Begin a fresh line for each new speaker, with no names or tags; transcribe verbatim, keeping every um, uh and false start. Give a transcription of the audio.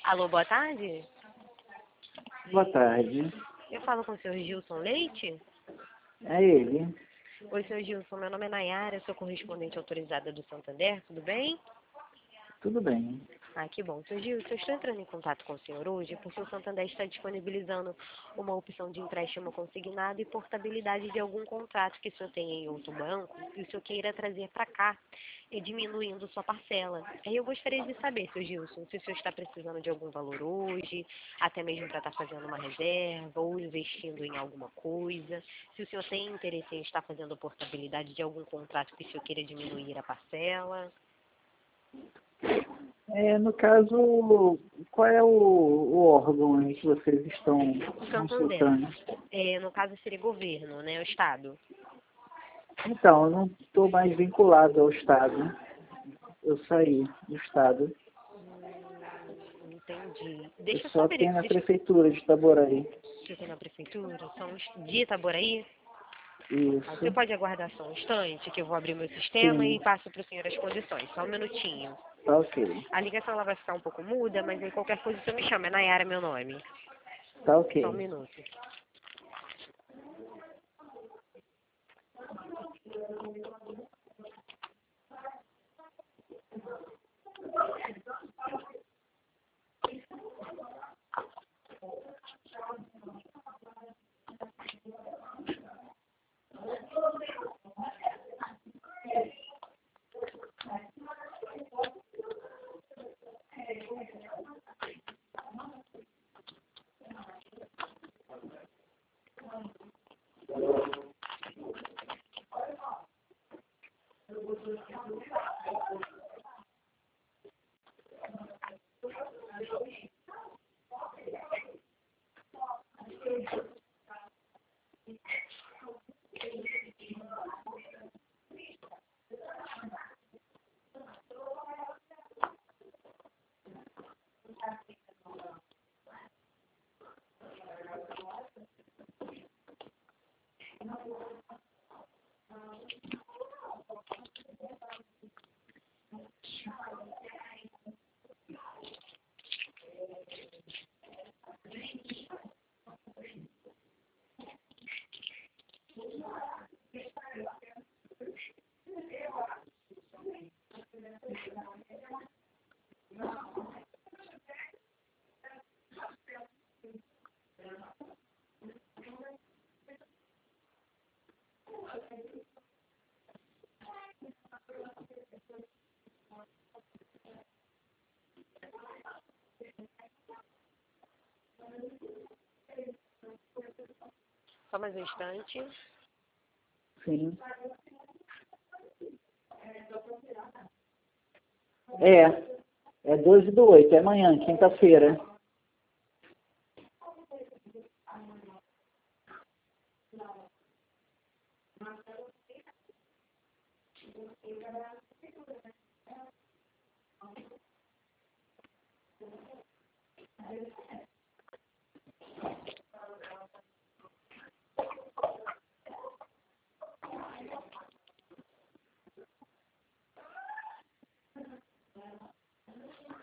Alô, boa tarde.
Boa tarde.
Eu falo com o senhor Gilson Leite?
É ele.
Oi, senhor Gilson, meu nome é Nayara, sou correspondente autorizada do Santander, tudo bem?
Tudo bem.
Ah, que bom. Senhor Gilson, eu estou entrando em contato com o senhor hoje porque o Santander está disponibilizando uma opção de empréstimo consignado e portabilidade de algum contrato que o senhor tenha em outro banco e o senhor queira trazer para cá, e diminuindo sua parcela. Aí eu gostaria de saber, senhor Gilson, se o senhor está precisando de algum valor hoje, até mesmo para estar fazendo uma reserva ou investindo em alguma coisa, se o senhor tem interesse em estar fazendo portabilidade de algum contrato que o senhor queira diminuir a parcela.
É, no caso, qual é o, o órgão em que vocês estão
Santander.
consultando?
É, no caso seria governo, né, o Estado.
Então, eu não estou mais vinculado ao Estado. Eu saí do Estado.
Hum, entendi.
Eu
Deixa eu
só
só
tenho na
verificar.
Prefeitura de Itaboraí.
Você tem na prefeitura? São os- de Itaboraí? Ah, você
Isso.
pode aguardar só um instante que eu vou abrir meu sistema e
Sim.
passo para o senhor as condições. Só um minutinho.
Tá ok.
A ligação ela vai ficar um pouco muda, mas aí qualquer coisa você me chama. É Nayara meu nome.
Tá
Só um
ok.
minuto. Só mais um instante.
Sim. É. É doze do oito, é amanhã, quinta-feira.